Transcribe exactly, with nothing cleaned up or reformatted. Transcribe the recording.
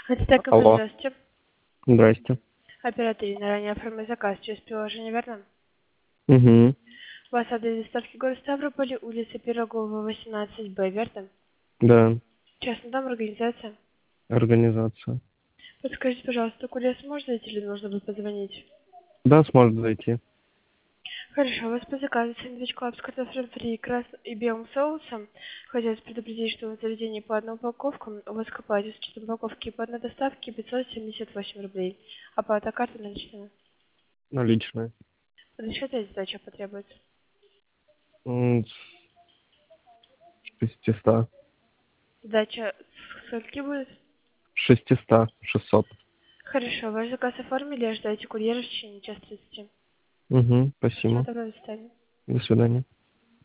Это КП, Алло, здравствуйте. здрасте. Оператор Ирина, ранее оформил заказ через приложение, верно? Угу, У вас адрес доставки город Ставрополь, улица Пирогова, восемнадцать Б, верно? да, Частный дом, организация. организация. Подскажите, пожалуйста, курьер сможет зайти или нужно будет позвонить? Да, сможет зайти. Хорошо, у вас по заказу сэндвич клаб с картофелем фри красным и белым соусом. Хотелось предупредить, что в заведении по одной упаковке у вас копать с учетом упаковки по одной доставке пятьсот семьдесят восемь рублей. Оплата карты наличная. Наличные. Подсчитайте, сдача потребуется. М, С шестиста. Сдача с скольки будет? Шестиста. Шестьсот. Хорошо, ваш заказ оформили, ожидайте курьера в течение час тридцати. Угу, Всего спасибо. доброго, до свидания. До свидания.